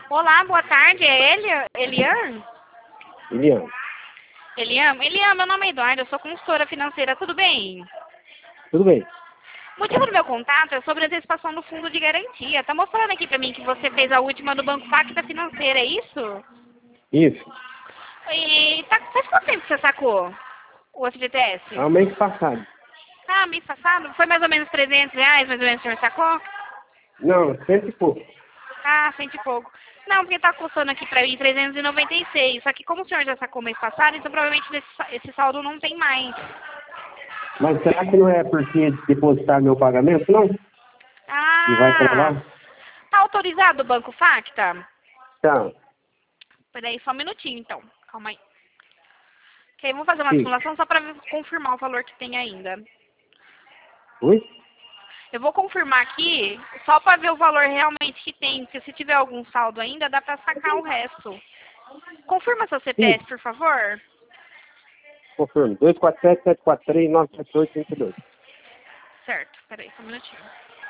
Olá, boa tarde. É Elian? Eliane, Elian, meu nome é Eduardo, eu sou consultora financeira, tudo bem? tudo bem? O motivo do meu contato é sobre a antecipação do fundo de garantia. Tá mostrando aqui pra mim que você fez a última do Banco Facta Financeira, é isso? Isso, E faz quanto tempo que você sacou o FGTS? há um mês passado. Ah, mês passado? Foi mais ou menos R$ 300, mais ou menos, que o senhor sacou? Não, cento e pouco. Ah, cento e pouco. Não, porque tá custando aqui pra mim 396. Só que como o senhor já sacou mês passado, então provavelmente esse saldo não tem mais. Mas será que não é porque depositar meu pagamento, não? E vai pra Ah, lá? tá autorizado o Banco Facta? Tá, Peraí, só um minutinho então. Calma aí. Ok, vamos fazer uma sim. simulação só pra confirmar o valor que tem ainda. Oi? Eu vou confirmar aqui só pra ver o valor realmente que tem, porque se tiver algum saldo ainda, dá pra sacar o resto. Confirma seu Sim, CPF, por favor. confirmo. 247-743-978-32. Certo, peraí, só um minutinho.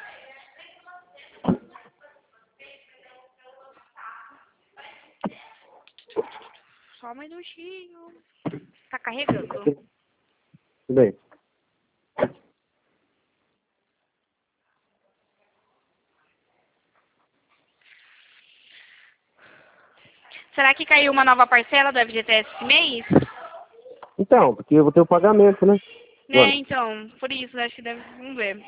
Só um minutinho. Tá carregando. Tudo bem. Será que caiu uma nova parcela do FGTS esse mês? Então, porque eu vou ter o pagamento, né? Né, Agora. então, por isso, acho que deve. Vamos ver.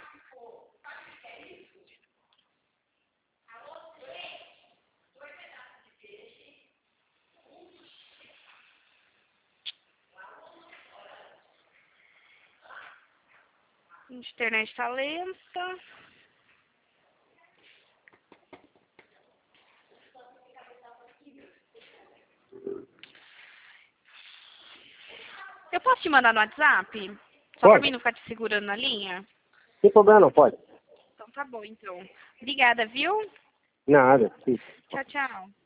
A internet tá lenta. Eu posso te mandar no WhatsApp? Só pra Pode? mim não ficar te segurando na linha? Sem problema, não, pode. Então tá bom, então. Obrigada, viu? Nada. Sim. Tchau, tchau.